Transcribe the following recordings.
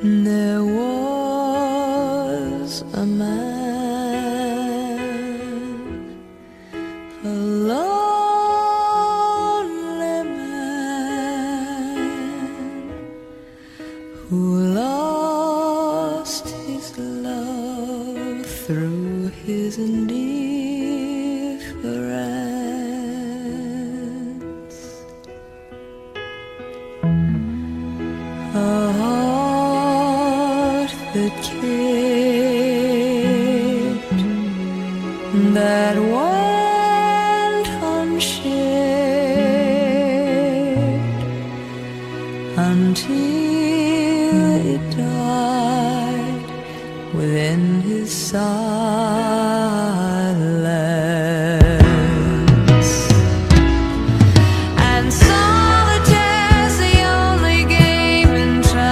There was a man, a lonely man, who lost his love through his indifference. A heart that cared, that went unshared until it died within his silence. And solitaire's the only game in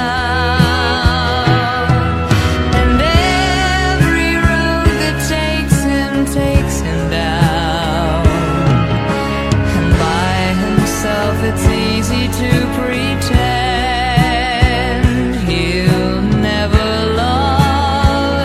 town, and every road that takes him down. And by himself it's easy to pretend he'll never love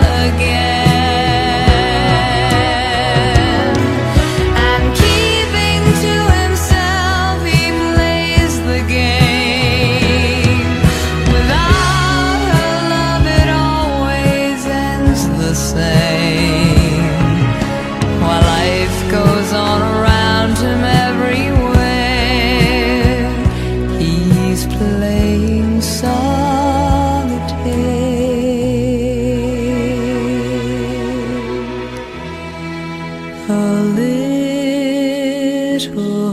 again. And keeping to himself he plays the game. Without her love it always ends the same. While life goes on around him everywhere, he's playing solitaire. A little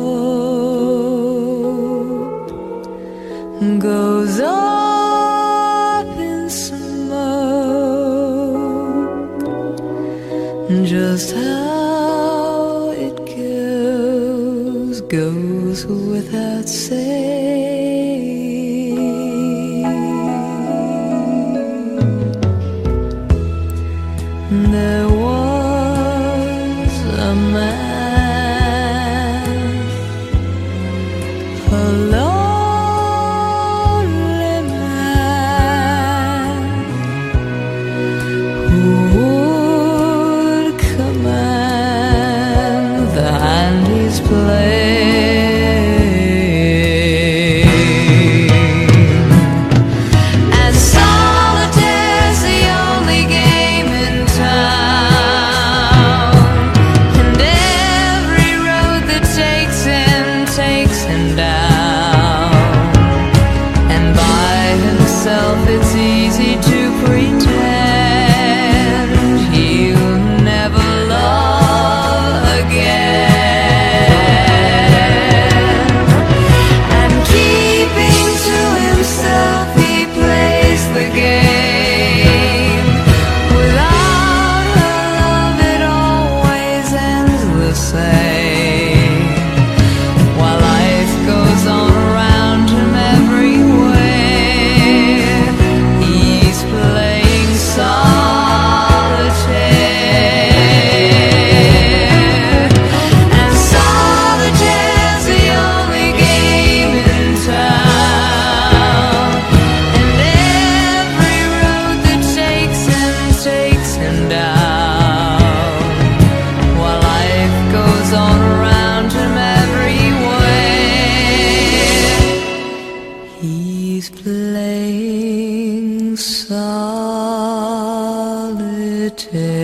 hope goes up in smoke. Just how it goes without saying. There was a man, a lonely man, who would command the hand he's playing. And solitaire's the only game in town, and every road that takes him down. And by himself it's easy to pretend he'll never love again. And keeping to himself he plays the game. Without her love it always ends the same. While life goes on around him everywhere, he's playing solitaire. And solitaire's the only game in town, and every road that takes him down. While life goes on around him everywhere, he's playing solitaire.